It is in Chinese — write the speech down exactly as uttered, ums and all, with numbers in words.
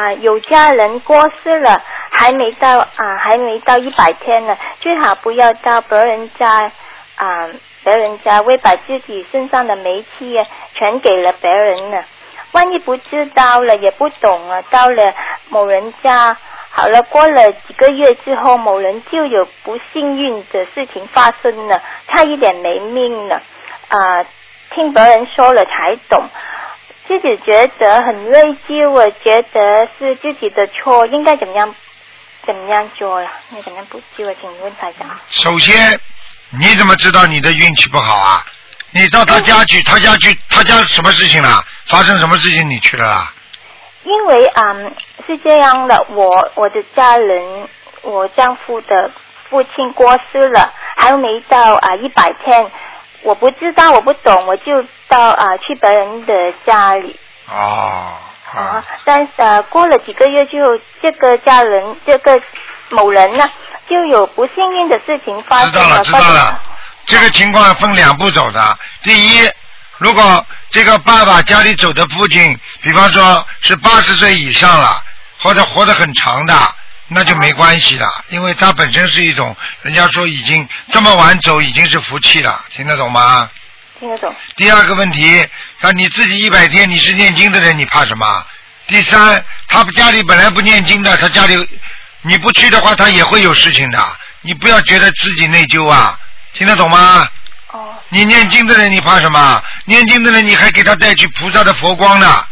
呃有家人过世了，还没到啊、呃、还没到一百天呢，最好不要到别人家啊、呃、别人家会把自己身上的霉气全给了别人呢。万一不知道了也不懂了，到了某人家好了，过了几个月之后，某人就有不幸运的事情发生了，差一点没命了。啊、呃，听别人说了才懂，自己觉得很内疚，我觉得是自己的错，应该怎么样怎么样做了？你怎么样补救啊？请问台长。 首先，你怎么知道你的运气不好啊？你到他家去，他家去，他家什么事情了？发生什么事情你去了啦？ 因为嗯是这样的，我我的家人，我丈夫的父亲过世了，还没到啊一百天，我不知道，我不懂，我就到啊去别人的家里。 哦。 啊，但是、呃、过了几个月之后，这个家人，这个某人呢，就有不幸运的事情发生了。知道了，知道了。这个情况分两步走的。第一，如果这个爸爸家里走的父亲，比方说是八十岁以上了，或者活得很长的，那就没关系了，因为他本身是一种，人家说已经这么晚走已经是福气了，听得懂吗？ 听得懂。 第二个问题，那你自己一百天你是念经的人，你怕什么？第三，他家里本来不念经的，他家里你不去的话，他也会有事情的，你不要觉得自己内疚啊，听得懂吗？ 哦。 你念经的人你怕什么？念经的人你还给他带去菩萨的佛光呢，